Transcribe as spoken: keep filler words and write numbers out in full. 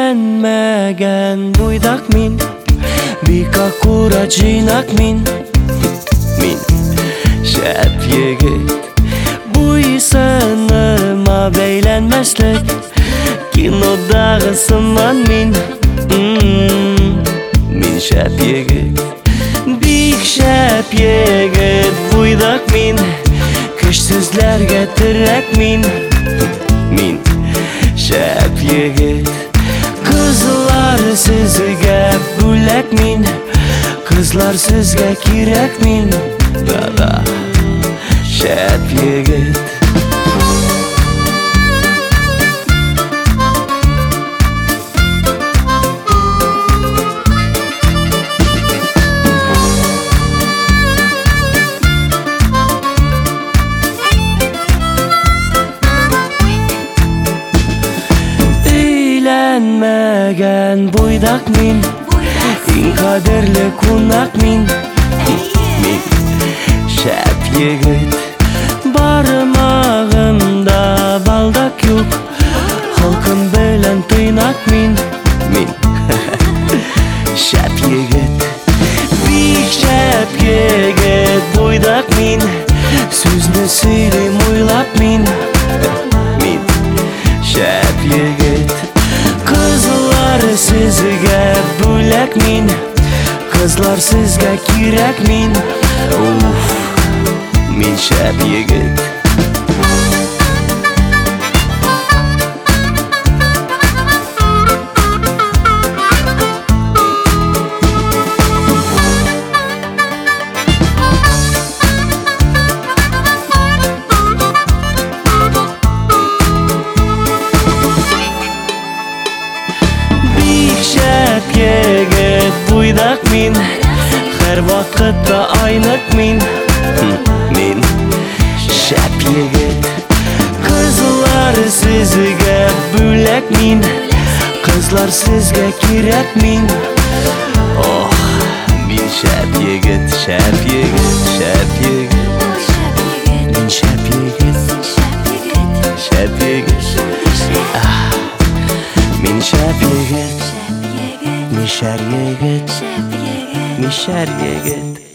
Үйленмеген буйдак мин, бик аккурат жыйнак мин. Мин шәп егет, буй-сыныма бәйләнмәслек, кинодагы сыман мин. Мин шәп егет, бик шәп егет, буйдак мин, көчсезләргә терәк мин. Мин шәп егет, кызлар сезгә бүләк мин, кызлар сезгә кирәк мин. Да-да, шәп егет. Үйленмеген буйдак мин, иң кадерле кунак мин. Мин шәп егет, бармагымда балдак юк, халкым белән тыйнак мин. Мин шәп егет, бик шәп егет, буйдак мин, сүзне сөйлим уйлап мин. Мин шәп егет, кызлар сезгә бүләк мин, кызлар сезгә кирәк мин. Уф, мин шәп егет. Шәп егет, буйдак мин, һәр вакытта айнык мин. Мин шәп егет, кызлар сезгә бүләк мин, кызлар сезгә кирәк мин. Ох, мин шәп егет, шәп егет, шәп егет. Мин шәп егет, шәп егет. Мин шәп егет, мишәр егет, мишәр егет.